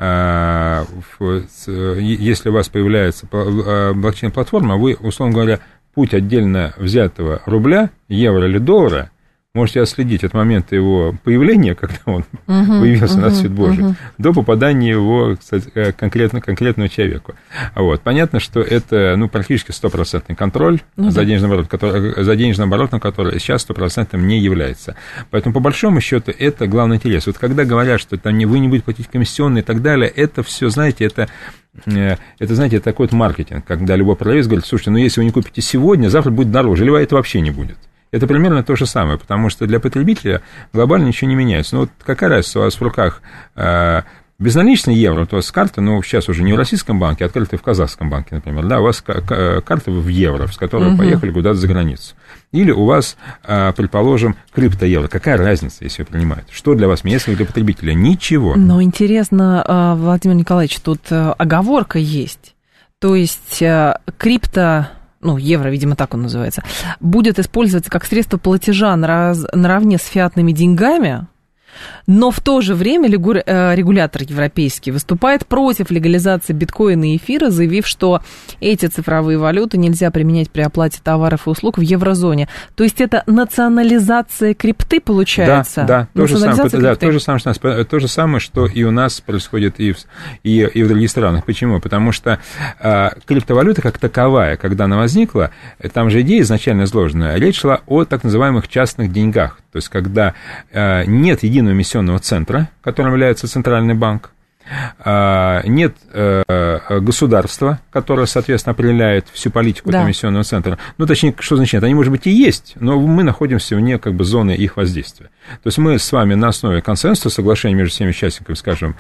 блокчейн-платформа, вы, условно говоря, путь отдельно взятого рубля, евро или доллара можете отследить от момента его появления, когда он появился на свет Божий, до попадания его, кстати, конкретному человеку. Вот. Понятно, что это практически 100% контроль за денежным оборотом, который сейчас 100% не является. Поэтому, по большому счету, это главный интерес. Вот когда говорят, что там вы не будете платить комиссионные и так далее, это все, знаете, это такой вот маркетинг, когда любой продавец говорит: слушайте, если вы не купите сегодня, завтра будет дороже, или это вообще не будет. Это примерно то же самое, потому что для потребителя глобально ничего не меняется. Вот какая разница, у вас в руках Безналичный евро, вот у вас карта, ну, сейчас уже не в российском банке, а открыты в казахском банке, например, да, у вас карта в евро, с которой поехали куда-то за границу. Или у вас, предположим, криптоевро. Какая разница, если вы принимаете? Что для вас меняется, для потребителя? Ничего. Но интересно, Владимир Николаевич, тут оговорка есть. То есть крипто... ну, евро, видимо, так он называется, будет использоваться как средство платежа наравне с фиатными деньгами, но в то же время регулятор европейский выступает против легализации биткоина и эфира, заявив, что эти цифровые валюты нельзя применять при оплате товаров и услуг в еврозоне. То есть это национализация крипты получается? Да, то же самое, что и у нас происходит и в других странах. Почему? Потому что криптовалюта как таковая, когда она возникла, там же идея изначально изложенная, речь шла о так называемых частных деньгах. То есть когда нет единого эмиссионного центра, которым является Центральный банк, нет государства, которое, соответственно, определяет всю политику этого эмиссионного центра. Ну, точнее, что значит? Они, может быть, и есть, но мы находимся вне как бы зоны их воздействия. То есть мы с вами на основе консенсуса, соглашения между всеми участниками, скажем,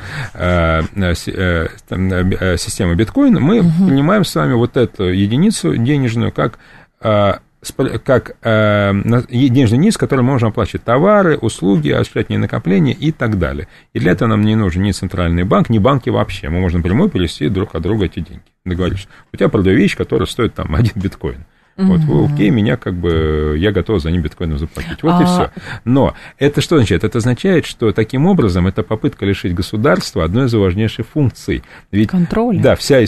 системы биткоин, мы принимаем с вами вот эту единицу денежную как денежную единицу, которой мы можем оплачивать товары, услуги, осуществлять накопления и так далее. И для этого нам не нужен ни центральный банк, ни банки вообще. Мы можем напрямую перевести друг от друга эти деньги. Договорились. У тебя продаю вещь, которая стоит там 1 биткоин. Вот, окей, меня как бы, я готов за ним биткоином заплатить. Вот и все. Но это что означает? Это означает, что таким образом это попытка лишить государства одной из важнейших функций. Контроля. Да, вся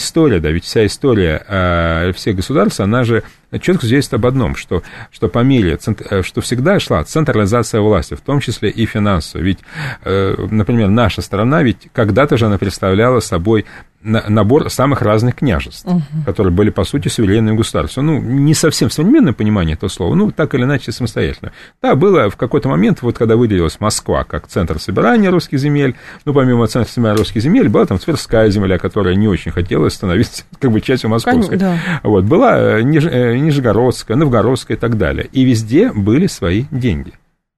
история всех государств, она же четко свидетельствует об одном, что по мере, что всегда шла централизация власти, в том числе и финансовой. Ведь, например, наша страна, ведь когда-то же она представляла собой набор самых разных княжеств, которые были, по сути, суверенными государствами. Ну, не совсем в современном понимании этого слова, ну, так или иначе, самостоятельно. Да, было в какой-то момент, вот когда выделилась Москва как центр собирания русских земель, ну, помимо центра собирания русских земель, была там Тверская земля, которая не очень хотела становиться как бы частью московской. Да. Вот, была Нижегородская, Новгородская и так далее. И везде были свои деньги.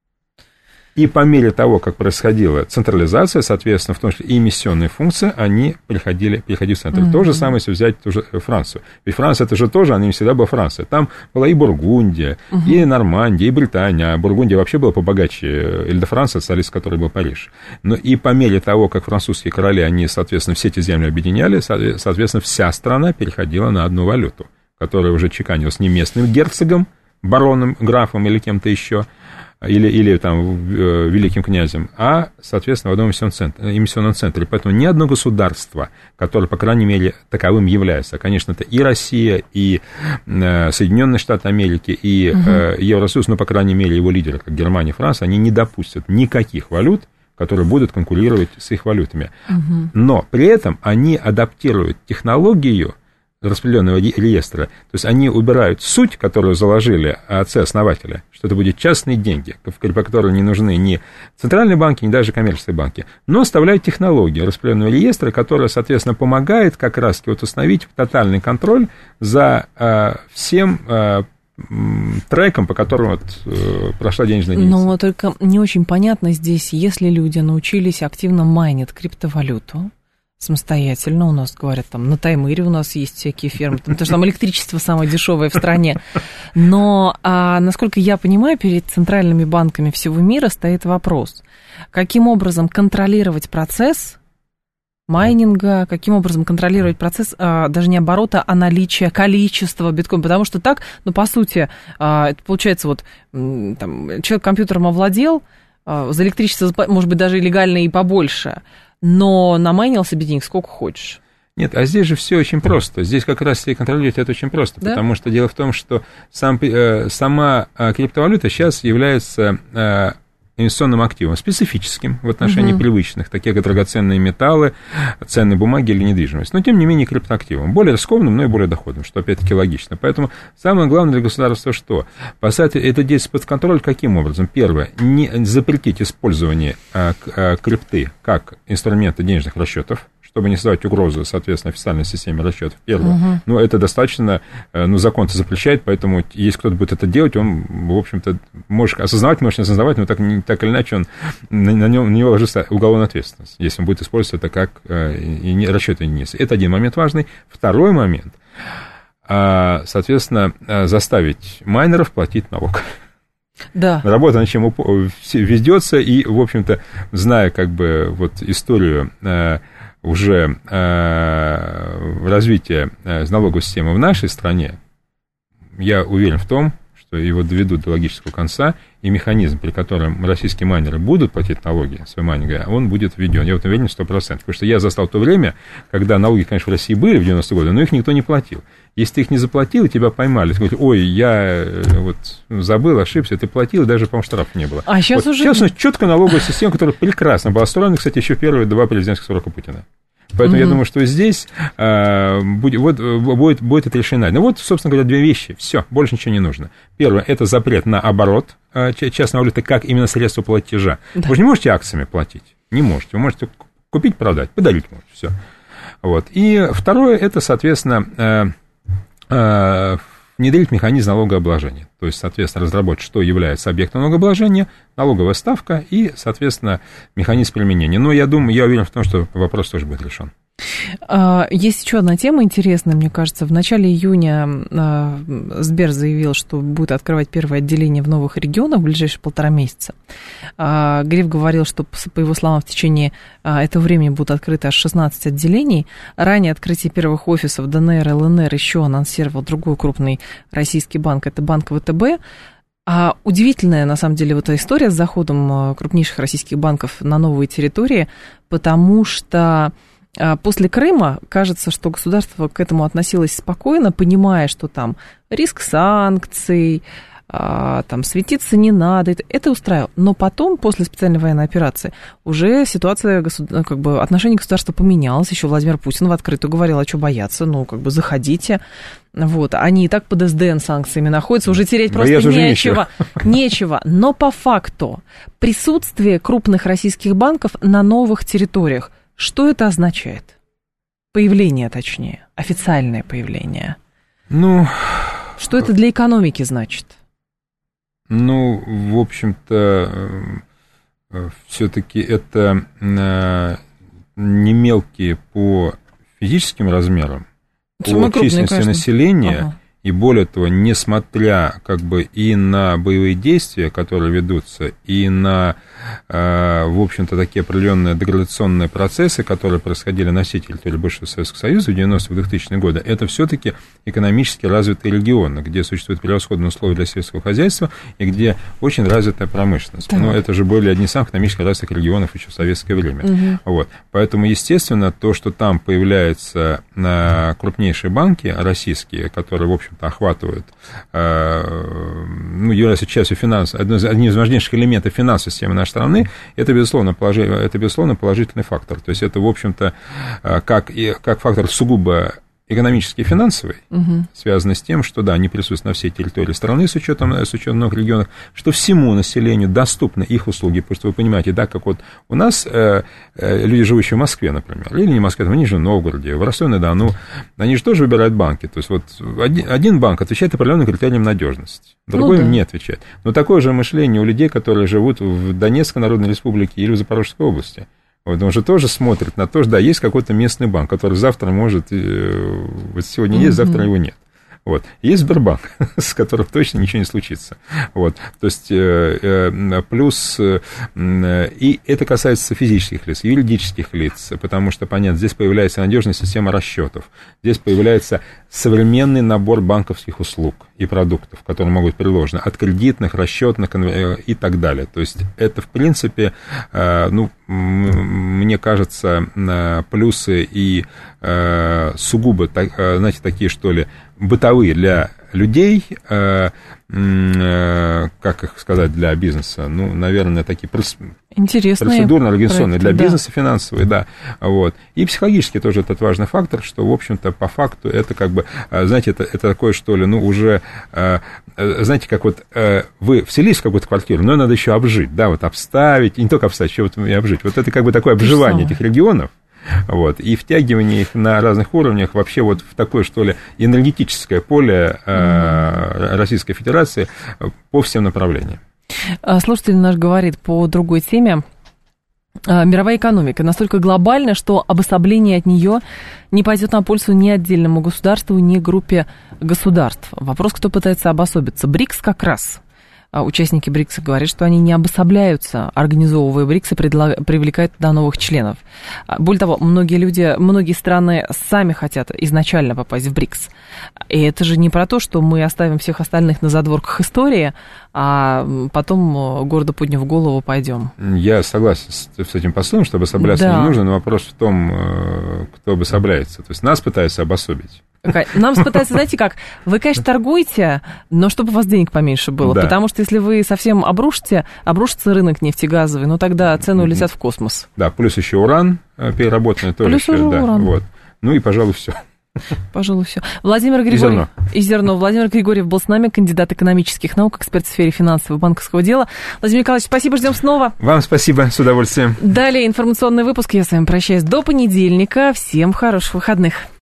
И по мере того, как происходила централизация, соответственно, в том числе и эмиссионные функции, они приходили в центр. То же самое, если взять ту же Францию. Ведь Франция, это же тоже, она не всегда была Франция. Там была и Бургундия, и Нормандия, и Британия. А Бургундия вообще была побогаче Иль-де-Франса, столица которой был Париж. Но и по мере того, как французские короли, они, соответственно, все эти земли объединяли, соответственно, вся страна переходила на одну валюту, которая уже чеканилась не местным герцогом, бароном, графом или кем-то еще, или там великим князем, а, соответственно, в одном эмиссионном центре. Поэтому ни одно государство, которое, по крайней мере, таковым является, конечно, это и Россия, и Соединенные Штаты Америки, и Евросоюз, но, по крайней мере, его лидеры, как Германия и Франция, они не допустят никаких валют, которые будут конкурировать с их валютами. Но при этом они адаптируют технологию распределенного реестра. То есть они убирают суть, которую заложили отцы-основатели, что это будут частные деньги, по которым не нужны ни центральные банки, ни даже коммерческие банки, но оставляют технологию распределенного реестра, которая, соответственно, помогает как раз вот установить тотальный контроль за всем треком, по которому прошла денежная единица. Но только не очень понятно здесь, если люди научились активно майнить криптовалюту, самостоятельно, у нас, говорят, там, на Таймыре у нас есть всякие фермы, потому что там электричество самое дешевое в стране. Но, насколько я понимаю, перед центральными банками всего мира стоит вопрос, каким образом контролировать процесс майнинга, каким образом контролировать процесс даже не оборота, а наличия количества биткоина, потому что так, ну, по сути, это получается, вот, там, человек компьютером овладел, за электричество, может быть, даже легально и побольше, но намайнил себе денег сколько хочешь. Нет, а здесь же все очень просто. Здесь как раз и контролировать это очень просто, да? Потому что дело в том, что сама криптовалюта сейчас является инвестиционным активом, специфическим в отношении привычных, таких как драгоценные металлы, ценные бумаги или недвижимость. Но, тем не менее, криптоактивом. Более рискованным, но и более доходным, что, опять-таки, логично. Поэтому самое главное для государства что? Поставить это действие под контроль каким образом? Первое, не запретить использование крипты как инструмента денежных расчетов, чтобы не создавать угрозу, соответственно, официальной системе расчетов. Первое. Ну, это достаточно, закон-то запрещает, поэтому если кто-то будет это делать, он, в общем-то, может осознавать, может не осознавать, но так или иначе он, на него ложится уголовная ответственность, если он будет использовать это как расчеты не есть. Это один момент важный. Второй момент, соответственно, заставить майнеров платить налог. Да. Работа над чем ведется, и, в общем-то, зная как бы вот историю уже развития налоговой системы в нашей стране, я уверен в том, что его доведут до логического конца, и механизм, при котором российские майнеры будут платить налоги, свои майнинги, он будет введен. Я в этом уверен 100%. Потому что я застал то время, когда налоги, конечно, в России были в 90-е годы, но их никто не платил. Если ты их не заплатил, и тебя поймали, сказали, ой, я вот забыл, ошибся, ты платил, и даже, по-моему, штрафов не было. А сейчас вот, уже... Сейчас у нас четкая налоговая система, которая прекрасно была строена, кстати, еще в первые 2 президентских срока Путина. Поэтому я думаю, что здесь будет это решение. Ну вот, собственно говоря, 2 вещи. Все, больше ничего не нужно. Первое, это запрет на оборот частной валюты, как именно средство платежа. Да. Вы же не можете акциями платить. Не можете. Вы можете купить, продать, подарить можете. Все. Вот. И второе, это, соответственно, внедрить механизм налогообложения. То есть, соответственно, разработать, что является объектом налогообложения, налоговая ставка и, соответственно, механизм применения. Но я думаю, я уверен в том, что вопрос тоже будет решен. Есть еще одна тема интересная, мне кажется. В начале июня Сбер заявил, что будет открывать первое отделение в новых регионах в ближайшие 1,5 месяца. Греф говорил, что, по его словам, в течение этого времени будут открыты аж 16 отделений. Ранее открытие первых офисов ДНР и ЛНР еще анонсировал другой крупный российский банк, это банк ВТБ. Удивительная, на самом деле, вот эта история с заходом крупнейших российских банков на новые территории, потому что после Крыма кажется, что государство к этому относилось спокойно, понимая, что там риск санкций, там светиться не надо, это устраивало. Но потом, после специальной военной операции, уже ситуация, как бы отношение государства поменялось. Еще Владимир Путин в открытую говорил, а что бояться, ну, как бы заходите. Вот, они и так под СДН санкциями находятся, уже терять просто нечего. Но по факту присутствие крупных российских банков на новых территориях, что это означает? Появление, точнее, официальное появление. Ну, что это для экономики значит? Ну, в общем-то, все-таки это не мелкие по физическим размерам, по численности населения. И более того, несмотря как бы и на боевые действия, которые ведутся, и на, в общем-то, такие определенные деградационные процессы, которые происходили на всей территории бывшего Советского Союза в 90-е и 2000-е годы, это все-таки экономически развитые регионы, где существуют превосходные условия для сельского хозяйства и где очень развитая промышленность. Так. Но это же были одни из самых экономически развитых регионов еще в советское время. Вот. Поэтому, естественно, то, что там появляются крупнейшие банки российские, которые, в общем, охватывают, ну, являются частью финансов, одним из важнейших элементов финансовой системы нашей страны, это, безусловно, положительный фактор. То есть это, в общем-то, как фактор сугубо экономический и финансовый, связанный с тем, что, да, они присутствуют на всей территории страны с учетом новых регионов, что всему населению доступны их услуги, потому что вы понимаете, да, как вот у нас люди, живущие в Москве, например, или не в Москве, в Нижнем Новгороде, в Ростове-на-Дону, они же тоже выбирают банки, то есть вот один банк отвечает определенным критериям надежности, другой не отвечает. Но такое же мышление у людей, которые живут в Донецкой Народной Республике или в Запорожской области. Вот он же тоже смотрит на то, что да, есть какой-то местный банк, который завтра может, вот сегодня есть, завтра его нет. Вот. Есть Сбербанк, с которым точно ничего не случится. Вот. То есть, плюс, и это касается физических лиц, юридических лиц, потому что, понятно, здесь появляется надежная система расчетов, здесь появляется современный набор банковских услуг и продуктов, которые могут быть приложены, от кредитных, расчетных и так далее. То есть, это, в принципе, ну, мне кажется, плюсы и сугубо, знаете, такие, что ли, бытовые для людей, как их сказать, для бизнеса, ну, наверное, такие процедурно-организационные для бизнеса, финансовые, да, вот. И психологически тоже этот важный фактор, что, в общем-то, по факту это как бы, знаете, это такое, что ли, ну, уже, знаете, как вот вы вселились в какую-то квартиру, но ее надо еще обжить, да, вот обставить, и не только обставить, еще вот и обжить. Вот это как бы такое обживание этих регионов. Вот, и втягивание их на разных уровнях вообще вот в такое, что ли, энергетическое поле Российской Федерации по всем направлениям. Слушатель наш говорит по другой теме. Мировая экономика настолько глобальна, что обособление от нее не пойдет на пользу ни отдельному государству, ни группе государств. Вопрос, кто пытается обособиться. БРИКС как раз. Участники БРИКСа говорят, что они не обособляются, организовывая БРИКС и привлекают туда новых членов. Более того, многие страны сами хотят изначально попасть в БРИКС. И это же не про то, что мы оставим всех остальных на задворках истории, а потом, гордо подняв голову, пойдем. Я согласен с этим посылом, что обособляться не нужно, но вопрос в том, кто обособляется. То есть нас пытаются обособить. Нам пытаются, знаете как, вы, конечно, торгуете, но чтобы у вас денег поменьше было, потому что если вы совсем обрушится рынок нефтегазовый, ну тогда цены улетят в космос. Да, плюс еще уран переработанный тоже. Плюс еще, уран. Вот. Ну и, пожалуй, все. Пожалуй, все. Владимир Григорьев. И зерно. Владимир Григорьев был с нами, кандидат экономических наук, эксперт в сфере финансового и банковского дела. Владимир Николаевич, спасибо, ждем снова. Вам спасибо, с удовольствием. Далее информационный выпуск. Я с вами прощаюсь до понедельника. Всем хороших выходных.